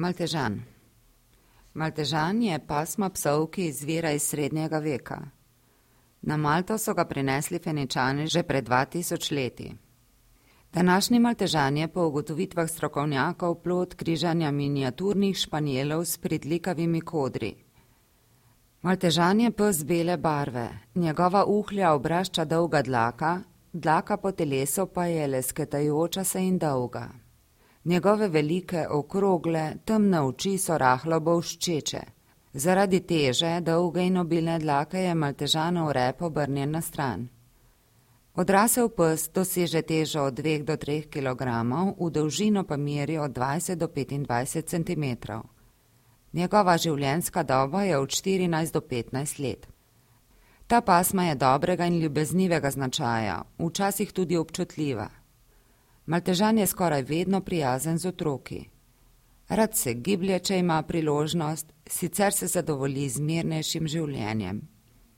Maltežan. Maltežan je pasma psov, ki izvira iz srednjega veka. Na Malto so ga prinesli Feničani že pred 2000 leti. Današnji maltežan je po ugotovitvah strokovnjakov plod križanja miniaturnih španjelov s pridlikavimi kodri. Maltežan je pes bele barve, njegova uhlja obrašča dolga dlaka, dlaka po telesu pa je lesketajoča se in dolga. Njegove velike, okrogle, temne oči so rahlo bolščeče. Zaradi teže, dolge in obilne dlake je maltežanov rep obrnjen na stran. Odrasel pes doseže težo od 2 do 3 kg, v dolžino pa meri od 20 do 25 cm. Njegova življenjska doba je od 14 do 15 let. Ta pasma je dobrega in ljubeznivega značaja, včasih tudi občutljiva. Maltežan je skoraj vedno prijazen z otroki. Rad se giblje, če ima priložnost, sicer se zadovolji z mirnejšim življenjem.